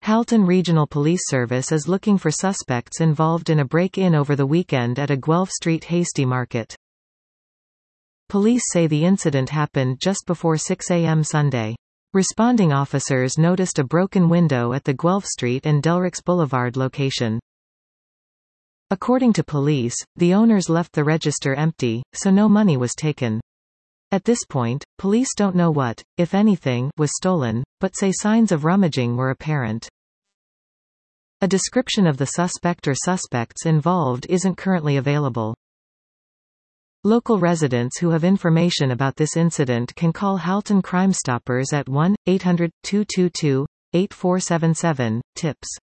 Halton Regional Police Service is looking for suspects involved in a break-in over the weekend at a Guelph Street Hasty Market. Police say the incident happened just before 6 a.m. Sunday. Responding officers noticed a broken window at the Guelph Street and Delrix Boulevard location. According to police, the owners left the register empty, so no money was taken. At this point, police don't know what, if anything, was stolen, but say signs of rummaging were apparent. A description of the suspect or suspects involved isn't currently available. Local residents who have information about this incident can call Halton Crime Stoppers at 1-800-222-8477. Tips.